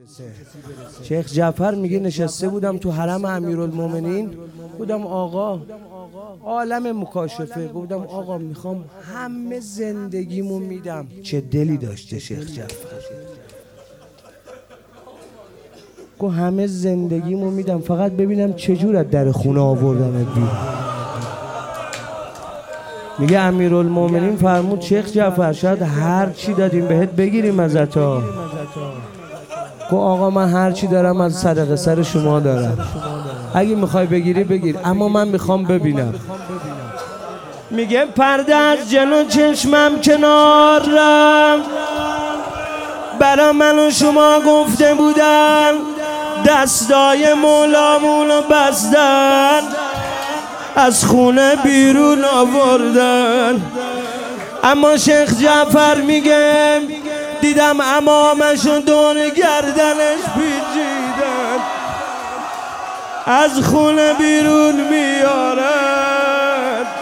شیخ جعفر میگه نشسته بودم تو حرم امیرالمومنین، بودم آقا عالم مکاشفه، بودم آقا میخوام همه زندگیمو میدم. چه دلی داشته شیخ جعفر، گو همه زندگیمو میدم فقط ببینم چجور از در خونه آوردنت بیرون. میگه امیرالمومنین فرمود شیخ جعفر شاید هر چی دادیم بهت بگیریم ازت ها. گو آقا من هر چی دارم از صدقه سر شما دارم، اگه میخوای بگیری بگیر، اما من میخوام ببینم. میگه پرده از جلو چشمم کنار رفت، برا من و شما گفته بودن دستای مولامونو بستن، از خونه بیرون آوردن. اما شیخ جعفر میگه دیدم امامشو دور گردنش پیچیدن، از خونه بیرون میارن.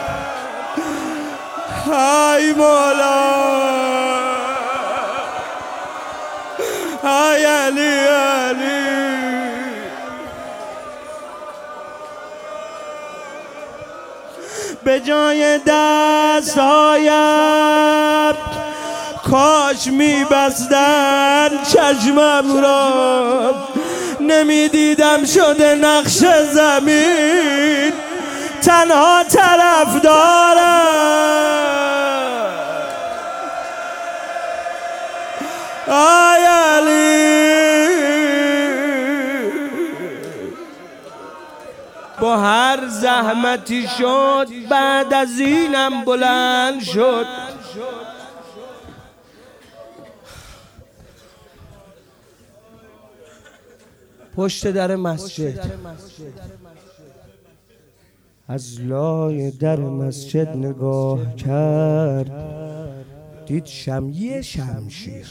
های مولا، های علی علی. به جای دستایم کاش میبستن چشمم را، نمیدیدم شده نقش زمین تنها طرف دارم. آی علی با هر زحمتی شد بعد از اینم بلند شد. پشت در مسجد از لای در مسجد نگاه کرد، دید یه شمشیر،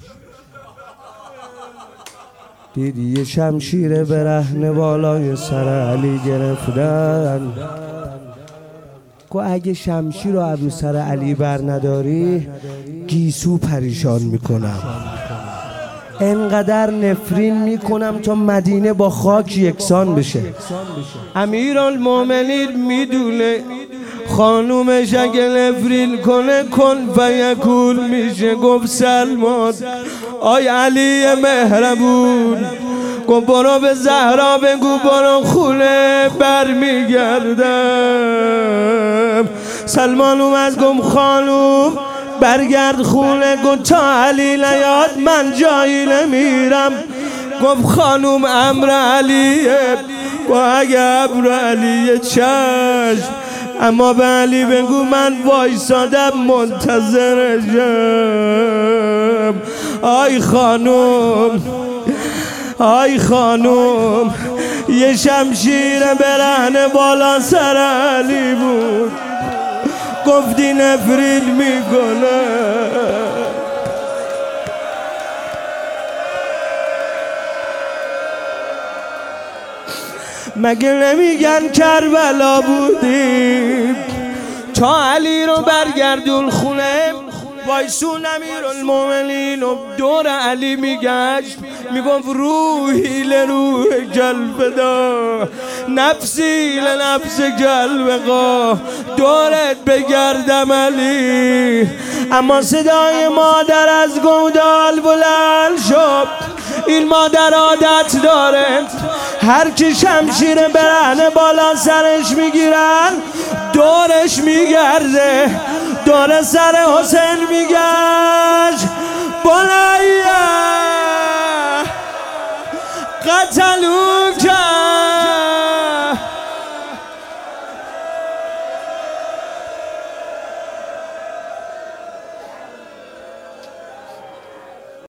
دید یه شمشیر برهنه بالای سر علی گرفتن. گو اگه شمشیر رو از سر علی بر نداری گیسو پریشان میکنم، انقدر نفرین میکنم تا مدینه با خاک یکسان بشه. امیرالمومنین میدونه خانومش اگه نفرین کنه کن فیکون میشه. گفت سلمان آی علی مهربون، گفت برو به زهرا بگو برو خونه برمیگردم. سلمان اومد گفت خانوم برگرد خونه، گفت تا علی نیاد من جایی نمیرم. گفت خانوم امر علیه، گفت اگه امر علیه چشم، اما به علی بگو من وایسادم منتظرشم. آی خانوم، آی خانوم، یه شمشیر برهنه بالا سر علی بود، گفتی نفرین میکنه. مگه نمیگن کربلا بودیم تا علی رو برگردون خونه؟ وایسون امیرالمومنین و دور علی میگشت، میگفت روحی لروح جلفدا، نفسی لنفس جلوقا، دورت بگردم علی. اما صدای مادر از گودال بلند شد. این مادر عادت داره هر کی شمشیر برهنه بالا سرش میگیرن دورش میگرده، دور سر حسین میگشت. بنیه قتلوا